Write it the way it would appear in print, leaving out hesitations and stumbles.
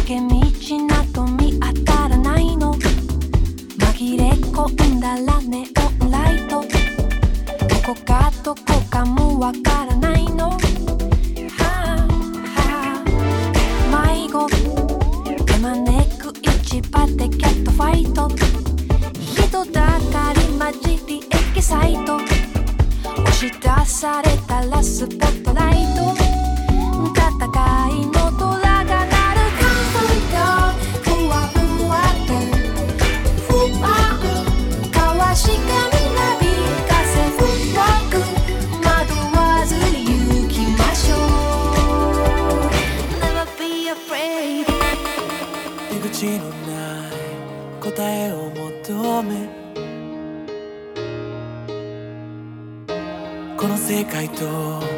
け道など見当たらないの。紛れ込んだらネオンライト、どこかどこかもわからないの。迷子手招く市場でキャットファイト、人だかり混じりエキサイト、押し出されたらスポットライト、戦いのドラが鳴る。カントリーがふわふわとふわっかわしかみなびかせフッワーク、惑わず行きましょう。 Never be afraid。 出口のない答えを求め、この世界と